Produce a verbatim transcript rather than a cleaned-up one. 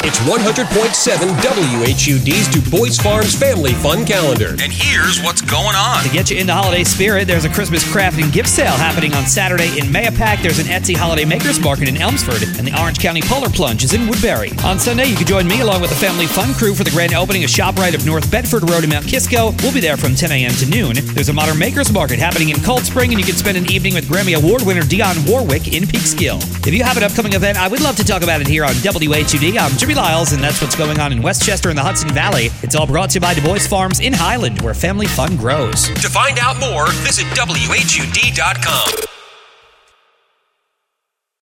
It's one hundred point seven W H U D's Du Bois Farms Family Fun Calendar. And here's what's going on. To get you in the holiday spirit, there's a Christmas craft and gift sale happening on Saturday in Mayapack. There's an Etsy Holiday Makers Market in Elmsford, and the Orange County Polar Plunge is in Woodbury. On Sunday, you can join me along with the Family Fun crew for the grand opening of ShopRite of North Bedford Road in Mount Kisco. We'll be there from ten a.m. to noon. There's a Modern Makers Market happening in Cold Spring, and you can spend an evening with Grammy Award winner Dionne Warwick in Peekskill. If you have an upcoming event, I would love to talk about it here on W H U D. I'm Jimmy Lyles, and that's what's going on in Westchester and the Hudson Valley. It's all brought to you by Du Bois Farms in Highland, where family fun grows. To find out more, visit W H U D dot com.